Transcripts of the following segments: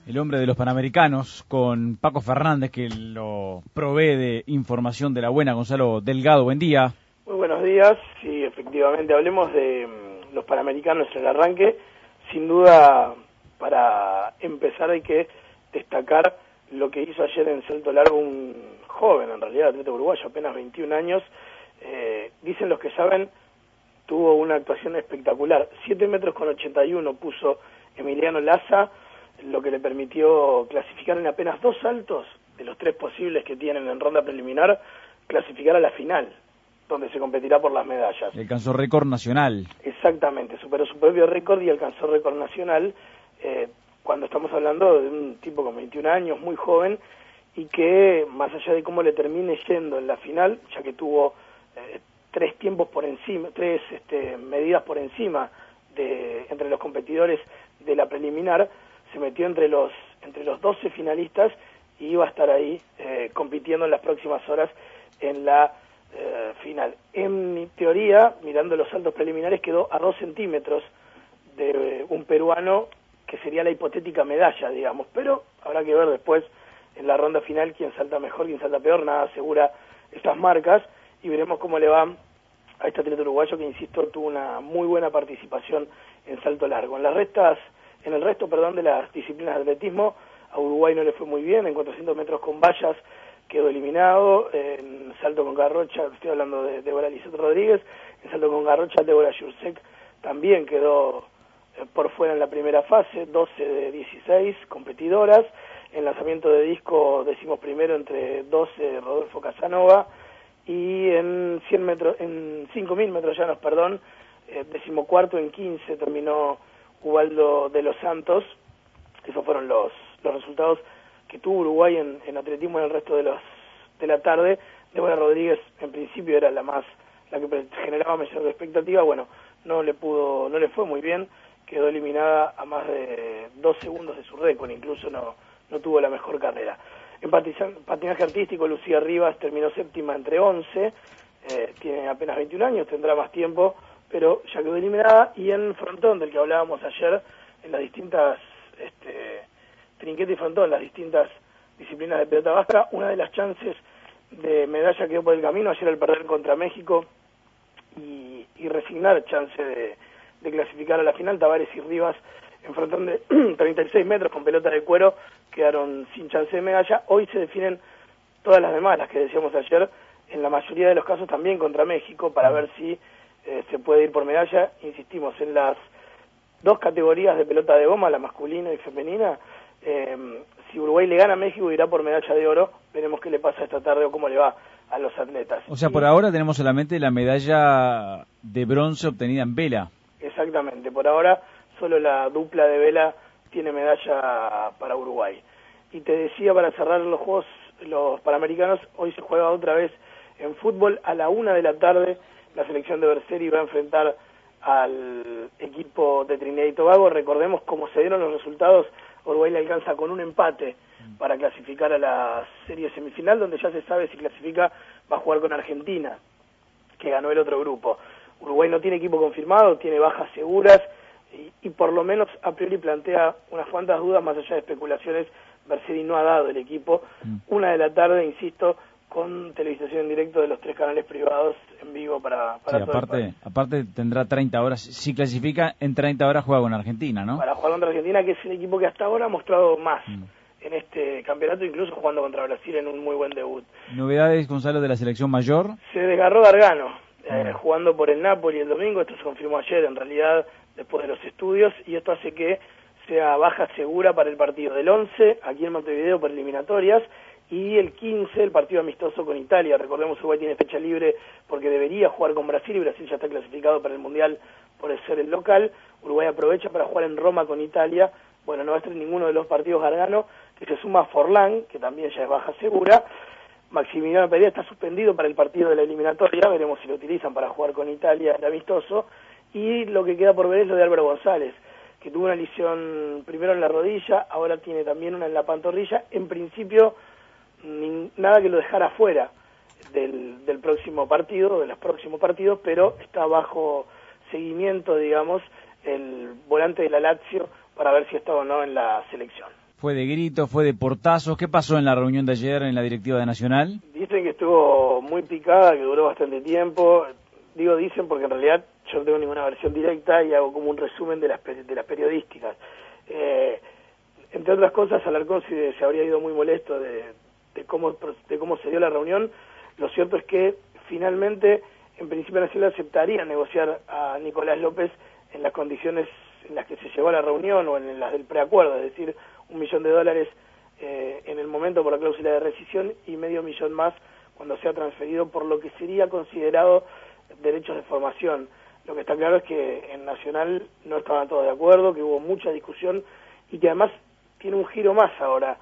El hombre de los Panamericanos, con Paco Fernández, que lo provee de información de la buena. Gonzalo Delgado, buen día. Muy buenos días. Sí, efectivamente, hablemos de los Panamericanos en el arranque. Sin duda, para empezar hay que destacar lo que hizo ayer en salto largo un joven, en realidad, atleta uruguayo, apenas 21 años. Dicen los que saben, tuvo una actuación espectacular. 7 metros con 81 puso Emiliano Laza, lo que le permitió clasificar en apenas 2 saltos, de los 3 posibles que tienen en ronda preliminar, clasificar a la final, donde se competirá por las medallas. Alcanzó récord nacional. Exactamente, superó su propio récord y alcanzó récord nacional, cuando estamos hablando de un tipo con 21 años, muy joven, y que más allá de cómo le termine yendo en la final, ya que tuvo 3 tiempos por encima, 3 medidas por encima entre los competidores de la preliminar, se metió entre los 12 finalistas y iba a estar ahí compitiendo en las próximas horas en la final. En mi teoría, mirando los saltos preliminares, quedó a 2 centímetros de un peruano que sería la hipotética medalla, digamos, pero habrá que ver después en la ronda final quién salta mejor, quién salta peor, nada asegura estas marcas, y veremos cómo le va a este atleta uruguayo que, insisto, tuvo una muy buena participación en salto largo. En el resto de las disciplinas de atletismo, a Uruguay no le fue muy bien. En 400 metros con vallas quedó eliminado. En salto con garrocha, estoy hablando de Débora Lisette Rodríguez, en salto con garrocha Débora Jursek también quedó por fuera en la primera fase, 12 de 16 competidoras. En lanzamiento de disco, 11º entre 12 Rodolfo Casanova, y en 5.000 metros llanos, 14º en 15 terminó Ubaldo de los Santos. Esos fueron los resultados que tuvo Uruguay en atletismo en el resto de la tarde. Débora Rodríguez en principio era la que generaba mayor expectativa. Bueno, no le fue muy bien, quedó eliminada a más de 2 segundos de su récord, incluso no tuvo la mejor carrera. En patinaje artístico, Lucía Rivas terminó séptima entre 11, tiene apenas 21 años, tendrá más tiempo, pero ya quedó eliminada. Y en frontón, del que hablábamos ayer, en las distintas trinquete y frontón, las distintas disciplinas de pelota vasca, una de las chances de medalla quedó por el camino ayer al perder contra México y resignar chance de clasificar a la final. Tavares y Rivas en frontón de 36 metros con pelota de cuero quedaron sin chance de medalla. Hoy se definen todas las demás, las que decíamos ayer, en la mayoría de los casos también contra México, para ver si se puede ir por medalla. Insistimos, en las 2 categorías de pelota de goma, la masculina y femenina, si Uruguay le gana a México irá por medalla de oro. Veremos qué le pasa esta tarde o cómo le va a los atletas. O sea, por ahora tenemos solamente la medalla de bronce obtenida en vela. Exactamente, por ahora solo la dupla de vela tiene medalla para Uruguay. Y te decía, para cerrar los Panamericanos, hoy se juega otra vez en fútbol a la 1 de la tarde. La selección de Berseri va a enfrentar al equipo de Trinidad y Tobago. Recordemos cómo se dieron los resultados. Uruguay le alcanza con un empate para clasificar a la serie semifinal, donde ya se sabe si clasifica va a jugar con Argentina, que ganó el otro grupo. Uruguay no tiene equipo confirmado, tiene bajas seguras y por lo menos a priori plantea unas cuantas dudas, más allá de especulaciones. Berseri no ha dado el equipo. 1 de la tarde, insisto, con televisación en directo de los 3 canales privados en vivo para sí, aparte tendrá 30 horas, si clasifica en 30 horas juega con Argentina, ¿no? Para jugar contra Argentina, que es el equipo que hasta ahora ha mostrado más en este campeonato, incluso jugando contra Brasil en un muy buen debut. ¿Novedades, Gonzalo, de la selección mayor? Se desgarró Gargano, jugando por el Napoli el domingo. Esto se confirmó ayer, en realidad, después de los estudios, y esto hace que sea baja segura para el partido del 11, aquí en Montevideo por eliminatorias, y el 15, el partido amistoso con Italia. Recordemos, Uruguay tiene fecha libre porque debería jugar con Brasil, y Brasil ya está clasificado para el Mundial por ser el local. Uruguay aprovecha para jugar en Roma con Italia. Bueno, no va a estar ninguno de los partidos Gargano, que se suma a Forlán, que también ya es baja segura. Maximiliano Pereira está suspendido para el partido de la eliminatoria, veremos si lo utilizan para jugar con Italia el amistoso. Y lo que queda por ver es lo de Álvaro González, que tuvo una lesión primero en la rodilla, ahora tiene también una en la pantorrilla. En principio, nada que lo dejara fuera del próximo partido, de los próximos partidos, pero está bajo seguimiento, digamos, el volante de la Lazio para ver si está o no en la selección. ¿Fue de gritos, fue de portazos? ¿Qué pasó en la reunión de ayer en la directiva de Nacional? Dicen que estuvo muy picada, que duró bastante tiempo. Digo dicen porque en realidad yo no tengo ninguna versión directa y hago como un resumen de las periodísticas. Entre otras cosas, Alarcón se habría ido muy molesto de cómo se dio la reunión. Lo cierto es que finalmente, en principio Nacional aceptaría negociar a Nicolás López en las condiciones en las que se llevó a la reunión o en las del preacuerdo, es decir, $1 millón en el momento por la cláusula de rescisión y $500,000 más cuando sea transferido por lo que sería considerado derechos de formación. Lo que está claro es que en Nacional no estaban todos de acuerdo, que hubo mucha discusión y que además tiene un giro más ahora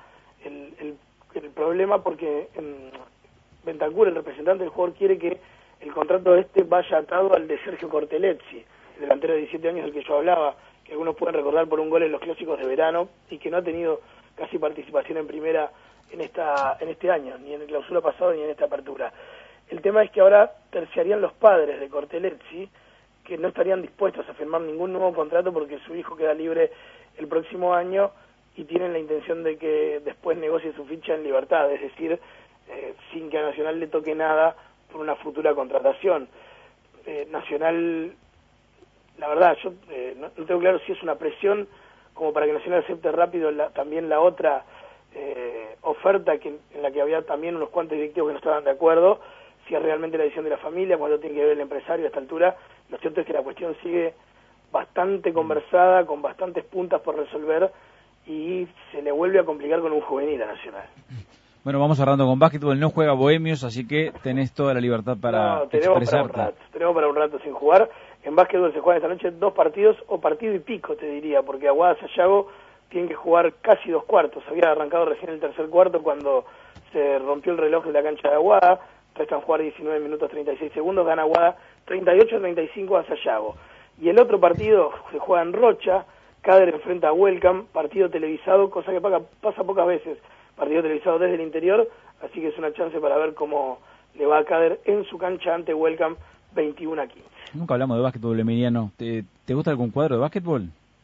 el problema porque Bentancur, el representante del jugador, quiere que el contrato vaya atado al de Sergio Cortelezzi, el delantero de 17 años del que yo hablaba, que algunos pueden recordar por un gol en los clásicos de verano y que no ha tenido casi participación en primera en este año, ni en el clausura pasado ni en esta apertura. El tema es que ahora terciarían los padres de Cortelezzi, que no estarían dispuestos a firmar ningún nuevo contrato porque su hijo queda libre el próximo año y tienen la intención de que después negocie su ficha en libertad, es decir, sin que a Nacional le toque nada por una futura contratación. Nacional, la verdad, yo no tengo claro si es una presión como para que Nacional acepte rápido también la otra oferta en la que había también unos cuantos directivos que no estaban de acuerdo, si es realmente la decisión de la familia, cuando tiene que ver el empresario a esta altura. Lo cierto es que la cuestión sigue bastante conversada, con bastantes puntas por resolver, y se le vuelve a complicar con un juvenil a Nacional. Bueno, vamos cerrando con básquetbol. No juega Bohemios, así que tenés toda la libertad para expresarte. Tenemos para un rato sin jugar. En básquetbol se juegan esta noche 2 partidos, o partido y pico, te diría, porque Aguada Sayago tienen que jugar casi 2 cuartos. Había arrancado recién el tercer cuarto cuando se rompió el reloj de la cancha de Aguada. Restan jugar 19 minutos 36 segundos. Gana Aguada 38-35 a Sayago. Y el otro partido se juega en Rocha. Cader enfrenta a Welcome, partido televisado, cosa que pasa pocas veces. Partido televisado desde el interior, así que es una chance para ver cómo le va a Cader en su cancha ante Welcome 21-15. Nunca hablamos de básquetbol, Emiliano. ¿Te gusta algún cuadro de básquetbol?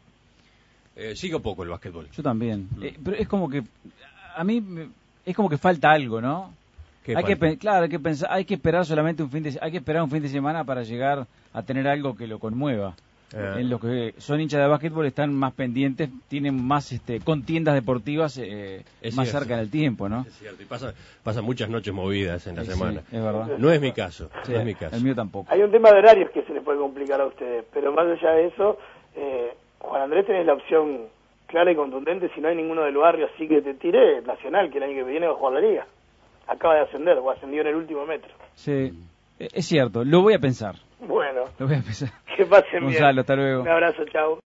Sigo poco el básquetbol. Yo también. Pero es como que, a mí, es como que falta algo, ¿no? Hay que esperar solamente un fin de semana para llegar a tener algo que lo conmueva. En los que son hinchas de básquetbol están más pendientes, tienen más contiendas deportivas más cerca en el tiempo, ¿no? Es cierto, y pasan muchas noches movidas en la semana. Sí, es verdad. No es mi caso, Sí, no es mi caso. El mío tampoco. Hay un tema de horarios que se les puede complicar a ustedes, pero más allá de eso, Juan Andrés tenés la opción clara y contundente, si no hay ninguno del barrio, así que te tiré Nacional, que el año que viene va a jugar la Liga. Acaba de ascender, o ascendió en el último metro. Sí, es cierto, lo voy a pensar. Bueno, Lo voy a pensar. que pasen bien. Gonzalo, hasta luego. Un abrazo, chao.